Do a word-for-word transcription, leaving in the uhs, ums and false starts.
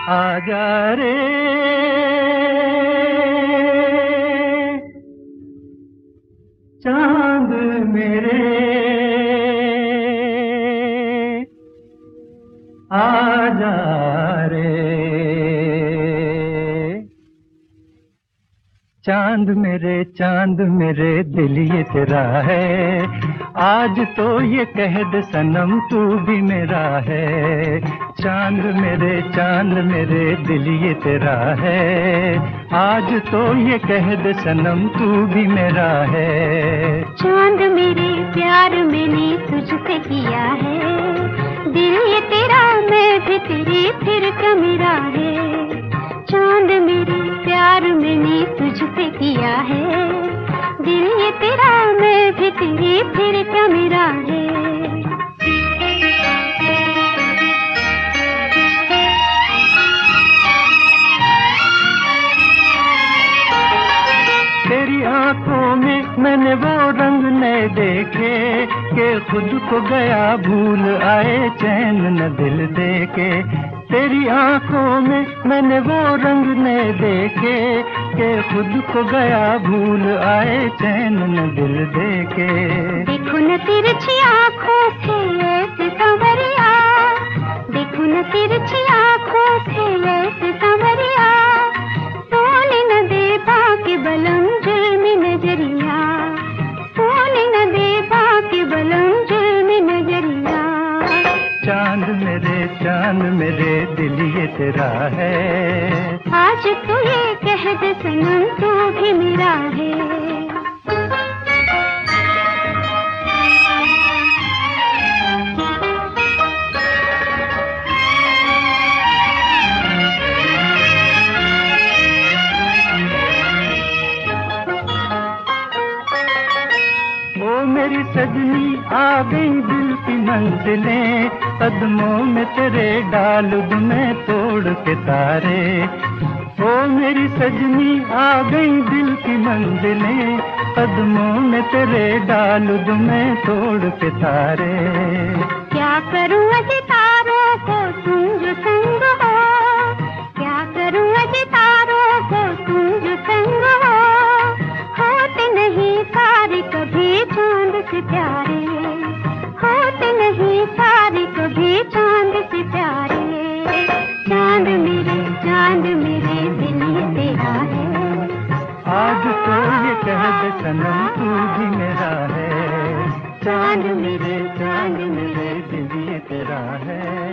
आजा रे चांद मेरे, आजा रे चांद मेरे, चांद मेरे दिल ये तेरा है, आज तो ये कह दे सनम तू भी मेरा है। चांद मेरे, चांद मेरे दिल ये तेरा है, आज तो ये कह दे सनम तू भी मेरा है। चांद मेरे प्यार मैंने तुझसे किया है, दिल ये तेरा मैं भी तेरी फिर क्या मेरा है। चांद मेरे प्यार मैंने तुझसे किया है, दिल ये तेरा मैं भी तेरी फिर क्या मेरा है। तेरी आंखों में मैंने वो रंग नए देखे कि खुद को गया भूल आए चैन न दिल देके। तेरी आंखों में मैंने वो रंग नए देखे कि खुद को गया भूल आए चैन न दिल देके। देखो न तिरछी आँखों से ऐसे संवरिया, देखो न तिरछी आँखों से ऐसे संवरिया, सोने न दे बाकी बलम जुल्मी नजरिया, सोने न दे बाकी बलम जुल्मी नजरिया। चांद मेरे, चांद मेरे दिल ये तेरा है, आज तो ये कह दे सनम तू भी मेरा है। ओ मेरी सजनी आ गई दिल की मंजिलें, कदमों में तेरे डाल दूं मैं तोड़ के तारे। ओ मेरी सजनी आ गई दिल की मंजिलें, कदमों में तेरे डाल दूं मैं तोड़ के तारे। क्या करूं अजी तारों को तुम जो संग हो, क्या करूं अजी तारों को तुम जो संग हो, होते नहीं सारे कभी चांद से प्यारे, होते नहीं सारे कभी चांद से प्यारे। चांद मेरे, चांद मेरे दिल ये तेरा है, आज तो ये कह दे सनम तू भी मेरा है। चांद मेरे, चांद मेरे दिल ये तेरा है।